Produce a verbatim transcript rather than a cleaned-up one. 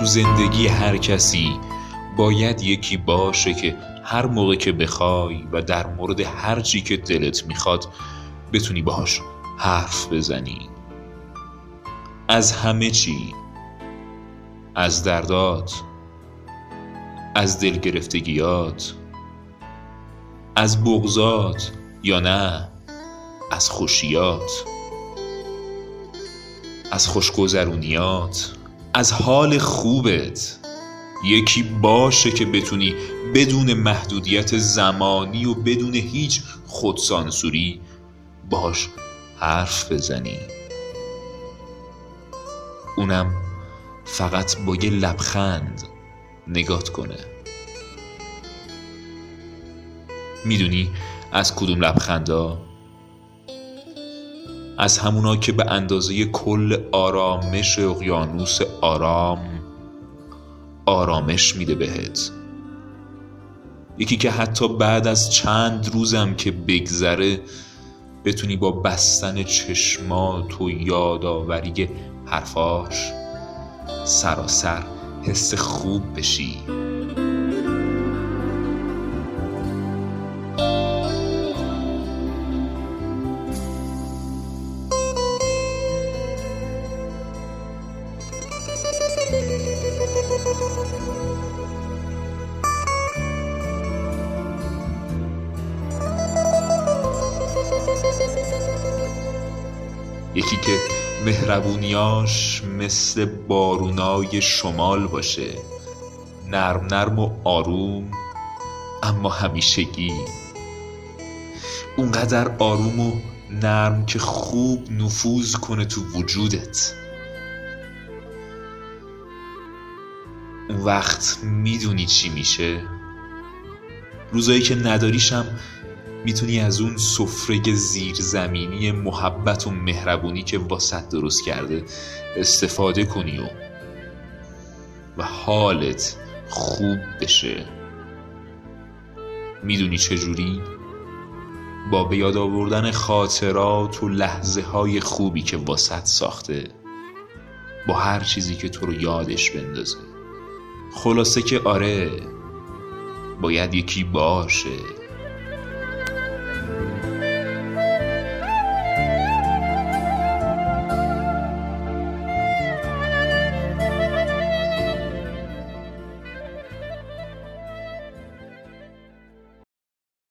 تو زندگی هر کسی باید یکی باشه که هر موقع که بخوای و در مورد هر چی که دلت میخواد بتونی باهاش حرف بزنی. از همه چی، از دردات، از دلگرفتگیات، از بغضات یا نه از خوشیات، از خوشگذرونیات، از حال خوبت. یکی باشه که بتونی بدون محدودیت زمانی و بدون هیچ خودسانسوری باهاش حرف بزنی. اونم فقط با یه لبخند نگات کنه. میدونی از کدوم لبخندا؟ از همونا که به اندازه کل آرامش اقیانوس آرام آرامش میده بهت. یکی که حتی بعد از چند روزم که بگذره بتونی با بستن چشمات و یادآوری حرفاش سراسر حس خوب بشی. یکی که مهربونیاش مثل بارونای شمال باشه، نرم نرم و آروم اما همیشگی. اونقدر آروم و نرم که خوب نفوذ کنه تو وجودت. اون وقت میدونی چی میشه؟ روزایی که نداریشم میتونی از اون سفره زیرزمینی محبت و مهربونی که واسط درست کرده استفاده کنی و و حالت خوب بشه. میدونی چجوری؟ با به یاد آوردن خاطرات و لحظه های خوبی که واسط ساخته، با هر چیزی که تو رو یادش بندازه. خلاصه که آره، باید یکی باشه